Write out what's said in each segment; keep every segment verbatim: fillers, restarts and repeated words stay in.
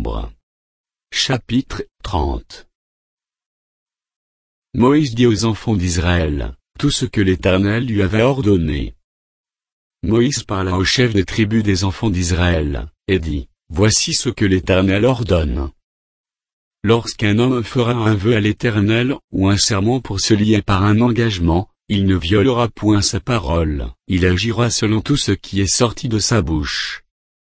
Nombre. Chapitre trente. Moïse dit aux enfants d'Israël tout ce que l'Éternel lui avait ordonné. Moïse parla aux chefs des tribus des enfants d'Israël, et dit, voici ce que l'Éternel ordonne. Lorsqu'un homme fera un vœu à l'Éternel, ou un serment pour se lier par un engagement, il ne violera point sa parole, il agira selon tout ce qui est sorti de sa bouche.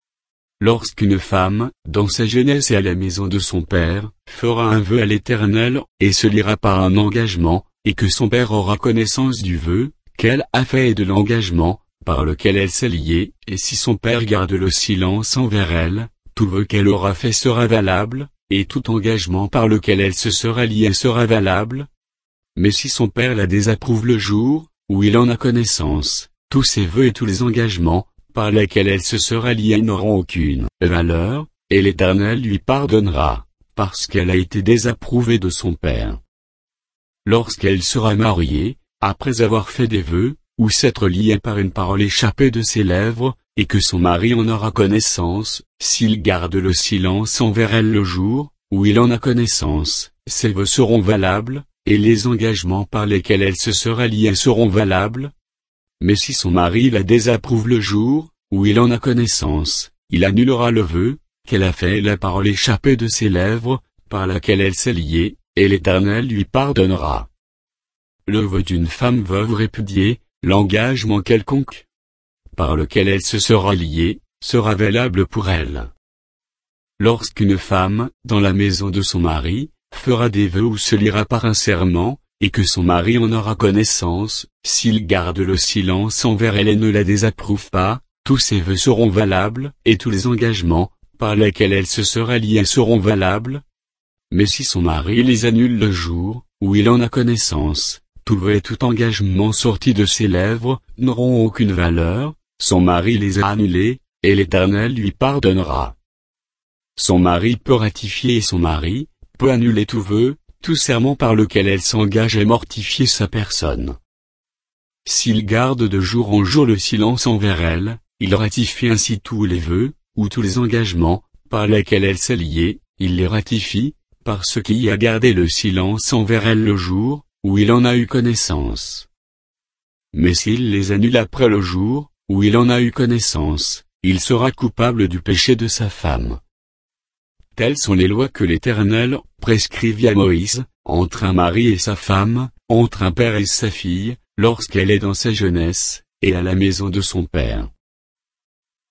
Lorsqu'une femme, dans sa jeunesse et à la maison de son père, fera un vœu à l'Éternel, et se liera par un engagement, et que son père aura connaissance du vœu, qu'elle a fait et de l'engagement, par lequel elle s'est liée, et si son père garde le silence envers elle, tout vœu qu'elle aura fait sera valable, et tout engagement par lequel elle se sera liée sera valable. Mais si son père la désapprouve le jour, où il en a connaissance, tous ses vœux et tous les engagements, par lesquels elle se sera liée n'auront aucune valeur, et l'Éternel lui pardonnera, parce qu'elle a été désapprouvée de son père. Lorsqu'elle sera mariée, après avoir fait des vœux, ou s'être liée par une parole échappée de ses lèvres, et que son mari en aura connaissance, s'il garde le silence envers elle le jour, où il en a connaissance, ses vœux seront valables, et les engagements par lesquels elle se sera liée seront valables. Mais si son mari la désapprouve le jour, où il en a connaissance, il annulera le vœu, qu'elle a fait et la parole échappée de ses lèvres, par laquelle elle s'est liée, et l'Éternel lui pardonnera. Le vœu d'une femme veuve répudiée, l'engagement quelconque, par lequel elle se sera liée, sera valable pour elle. Lorsqu'une femme, dans la maison de son mari, fera des vœux ou se liera par un serment, et que son mari en aura connaissance, s'il garde le silence envers elle et ne la désapprouve pas, tous ses vœux seront valables, et tous les engagements, par lesquels elle se sera liée seront valables. Mais si son mari les annule le jour, où il en a connaissance, tout vœu et tout engagement sorti de ses lèvres, n'auront aucune valeur, son mari les a annulés, et l'Éternel lui pardonnera. Son mari peut ratifier et son mari peut annuler tout vœu, tout serment par lequel elle s'engage et mortifier sa personne. S'il garde de jour en jour le silence envers elle, il ratifie ainsi tous les vœux, ou tous les engagements, par lesquels elle s'est liée, il les ratifie, parce qu'il a gardé le silence envers elle le jour, où il en a eu connaissance. Mais s'il les annule après le jour, où il en a eu connaissance, il sera coupable du péché de sa femme. Telles sont les lois que l'Éternel prescrivit à Moïse, entre un mari et sa femme, entre un père et sa fille, lorsqu'elle est dans sa jeunesse, et à la maison de son père.